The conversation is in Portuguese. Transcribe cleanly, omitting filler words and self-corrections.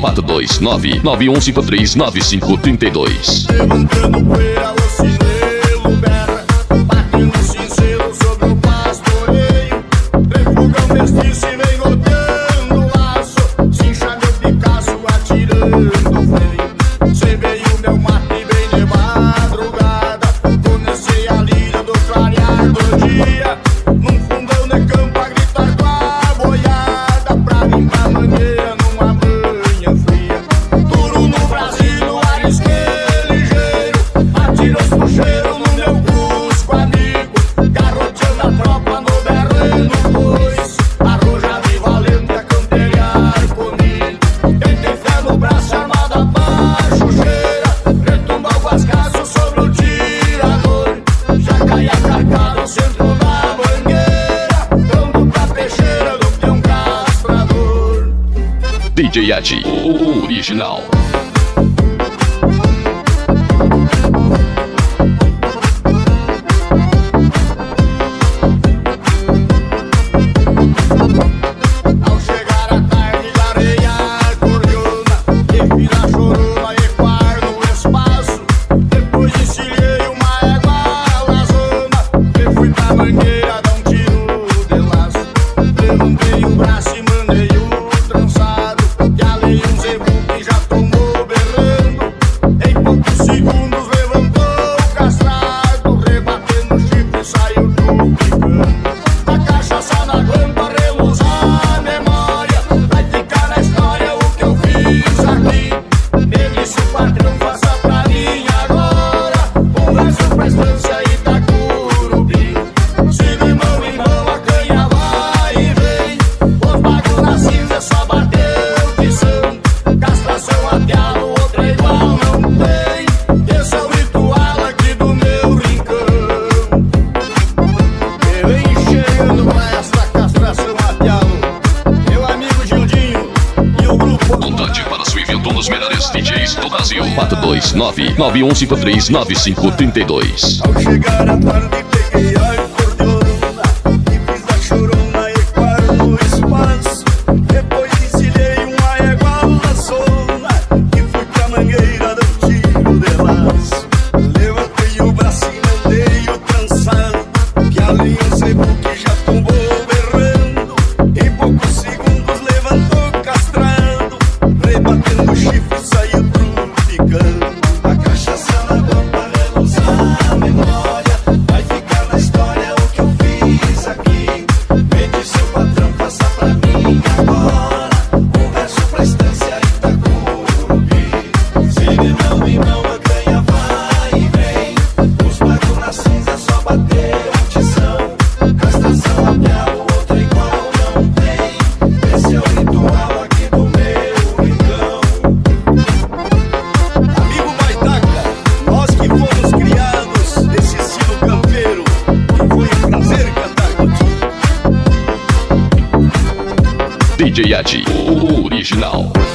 429-9153-9532. Levantando poeira, o cinelo berra, batendo cinzelo sobre o pastoreio. Refugão mestiço e vem rodando laço, cincha meu Picasso atirando freio. Cê veio meu mate bem de madrugada, comecei a lira do clarear do dia. Num fundão de campo a gritar com a boiada, pra limpar a mangueira numa manhã fria. Duro no Brasil, no arisqueiro ligeiro, atira os puxeiros no meu cusco amigo, garroteando a tropa no berrando pois arroja de valente a camperiar comigo. Quem tem fé no braço armada baixo cheira, retumba o guascaço sobre o tirador, já cai a carcada no centro da bangueira, dando pra peixeira do que um castrador. DJ Ed, o original. Ao chegar a tarde da areia cordiona, refiro a chorona ecoar no espaço. Depois encilhei uma égua lazona, e fui pra mangueira dar um tiro de laço. Levantei o braço e mandei o trançado, que além um zebu que já tomou berrando. Em poucos segundos levantou o castrado, rebatendo o chifre e saiu duplicando. A cachaça na guampa reluz a memória, vai ficar na história o que eu fiz aqui. Nele se o patrão faça pra mim agora um verso pra estância Itacurubi. Se de mão em mão a canha vai e vem, os bagos na cinza só bateu de sangue. Castração até a outra igual não tem, esse é o ritual aqui do meu rincão. Eu vem chegando pra esta castração atealo, meu amigo Gildinho e o grupo. Contate para seu evento nos melhores DJs do Brasil. 429-9153-9532. Ao chegar à tarde peguei a cordiona e fiz a chorona ecoar no espaço. Depois encilhei uma égua laçona e fui pra mangueira dar um tiro de laço. Levantei o braço e mandei o trançado, que além um zebu que já tombou berrando. Em poucos segundos levantou castrado, rebatendo o chifre saiu truficando. A cachaça na guampa reluz a memória, vai ficar na história o que eu fiz aqui. Pede seu patrão, faça pra mim agora um verso pra estância Itacurubi. Se de mão em mão a canha vai e vem, os bagos na cinza só bateu tição. Castração a piau, outra igual não tem, esse é o ritual aqui do meu rincão. Amigo Baitaca, nós que fomos criados nesse estilo campeiro, e foi um prazer cantar contigo. DJ Ed, o original.